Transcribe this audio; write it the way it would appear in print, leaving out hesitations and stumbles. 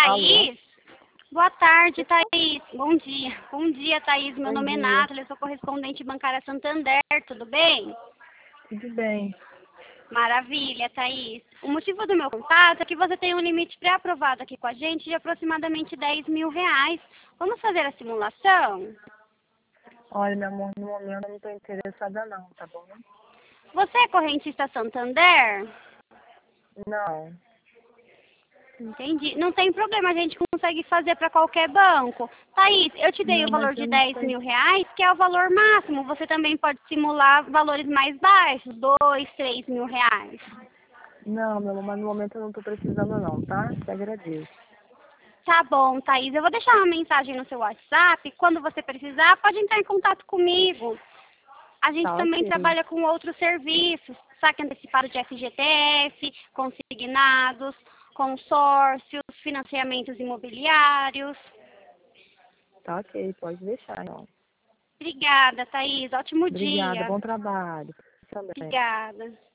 Thaís? Boa tarde, Thaís. Bom dia. Bom dia, Thaís. Meu nome é Nathalie, eu sou correspondente bancária Santander, tudo bem? Tudo bem. Maravilha, Thaís. O motivo do meu contato é que você tem um limite pré-aprovado aqui com a gente de aproximadamente R$ 10.000. Vamos fazer a simulação? Olha, meu amor, no momento eu não estou interessada não, tá bom? Você é correntista Santander? Não. Entendi. Não tem problema, a gente consegue fazer para qualquer banco. Thaís, eu te dei Não, o mas valor de eu não R$ 10.000, que é o valor máximo. Você também pode simular valores mais baixos, R$ 2.000, R$ 3.000. Não, meu amor, mas no momento eu não estou precisando não, tá? Te agradeço. Tá bom, Thaís. Eu vou deixar uma mensagem no seu WhatsApp. Quando você precisar, pode entrar em contato comigo. A gente Tá também ok. trabalha com outros serviços, saque antecipado de FGTS, consignados, consórcios, financiamentos imobiliários. Tá ok, pode deixar, não. Obrigada, Thaís. Ótimo Obrigada, dia. bom trabalho. Também. Obrigada.